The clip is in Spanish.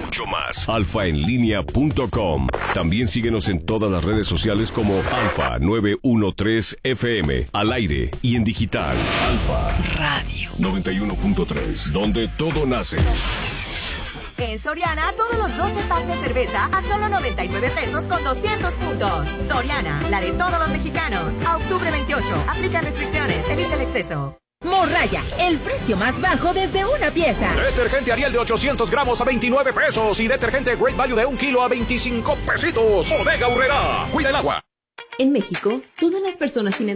mucho más. alfaenlinea.com. También síguenos en todas las redes sociales como Alfa 913 FM, al aire y en digital. Alfa Radio 91.3, donde todo nace. En Soriana, todos los 12 packs de cerveza a solo 99 pesos con 200 puntos. Soriana, la de todos los mexicanos. A octubre 28. Aplican restricciones. Evita el exceso. Morraya, el precio más bajo desde una pieza. Detergente Ariel de 800 gramos a 29 pesos y detergente Great Value de 1 kilo a 25 pesitos. Bodega Aurrerá. Cuida el agua. En México, todas las personas sin